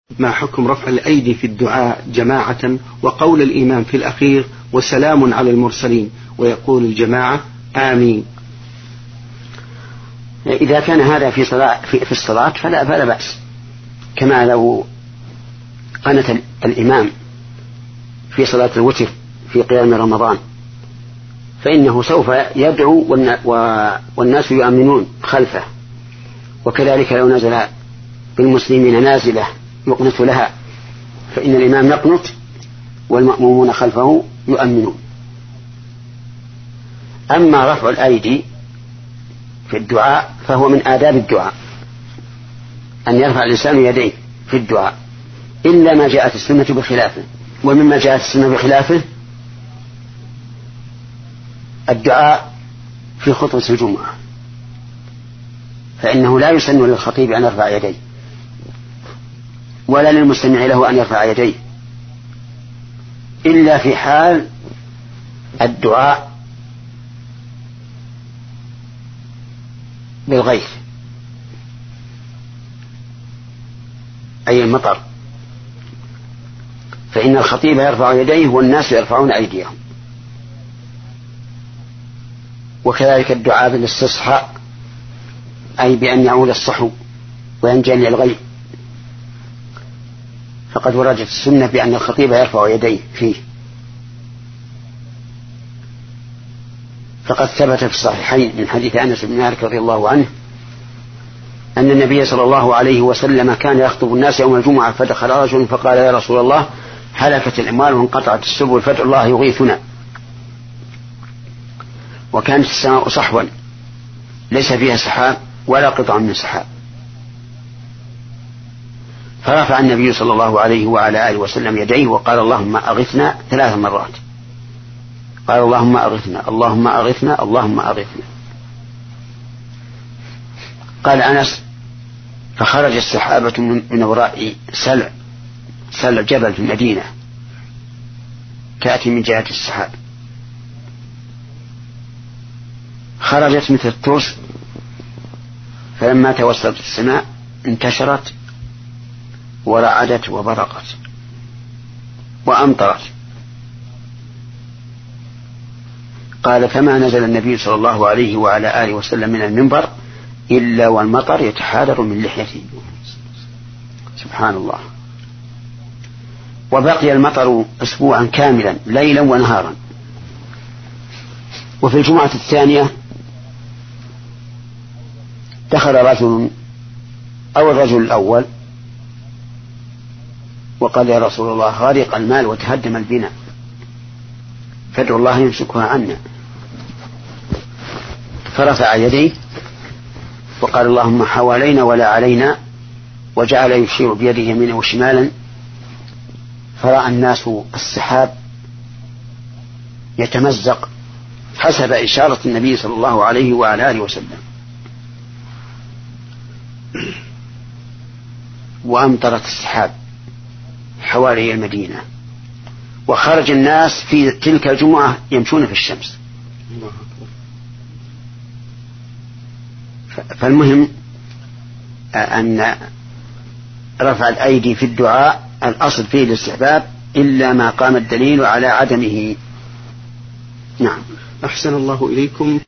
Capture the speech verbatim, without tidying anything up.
ما حكم رفع الأيدي في الدعاء جماعة وقول الإمام في الأخير وسلام على المرسلين ويقول الجماعة آمين؟ إذا كان هذا في صلاة في, في الصلاة فلا فلا بأس، كما لو قنت الإمام في صلاة الوتر في قيام رمضان فإنه سوف يدعو والناس يؤمنون خلفه، وكذلك لو نزل بالمسلمين نازلة يقنت لها فإن الإمام يقنت والمأمومون خلفه يؤمنون. أما رفع الأيدي في الدعاء فهو من آداب الدعاء، أن يرفع الإنسان يديه في الدعاء، إلا ما جاءت السنة بخلافه. ومما جاءت السنة بخلافه الدعاء في خطبة الجمعة، فإنه لا يسن للخطيب أن يرفع يديه ولا للمستمع له أن يرفع يديه إلا في حال الدعاء بالغيث أي المطر، فإن الخطيب يرفع يديه والناس يرفعون أيديهم. وكذلك الدعاء بالاستصحاء أي بأن يعود الصحو وينجلي الغيث، فقد وردت السنة بأن الخطيب يرفع يديه فيه. فقد ثبت في الصحيحين من حديث أنس بن مالك رضي الله عنه أن النبي صلى الله عليه وسلم كان يخطب الناس يوم الجمعة فدخل رجل فقال: يا رسول الله، هلكت الأموال وانقطعت السبل فادع الله يغيثنا. وكانت السماء صحوا ليس فيها سحاب ولا قطع من سحاب، فرفع النبي صلى الله عليه وعلى آله وسلم يديه وقال: اللهم أغثنا ثلاث مرات، قال: اللهم أغثنا اللهم أغثنا اللهم أغثنا. قال أنس: فخرج السحابة من وراء سلع سلع جبل في المدينة تأتي من جهة السحاب، خرجت مثل الترس، فلما توسطت السماء انتشرت ورعدت وبرقت وأمطرت. قال: فما نزل النبي صلى الله عليه وعلى آله وسلم من المنبر إلا والمطر يتحادر من لحيته. سبحان الله. وبقي المطر أسبوعا كاملا ليلا ونهارا. وفي الجمعة الثانية دخل رجل أو الرجل الأول وقال: يا رسول الله، غرق المال وتهدم البناء فادعوا الله يمسكها عنا. فرفع يديه وقال: اللهم حوالينا ولا علينا، وجعل يشير بيده يمينا وشمالا، فرأى الناس السحاب يتمزق حسب إشارة النبي صلى الله عليه وعلى آله وسلم، وأمطرت السحاب حوالي المدينة، وخرج الناس في تلك الجمعة يمشون في الشمس. فالمهم أن رفع الأيدي في الدعاء الأصل فيه الاستحباب إلا ما قام الدليل على عدمه. نعم. أحسن الله إليكم.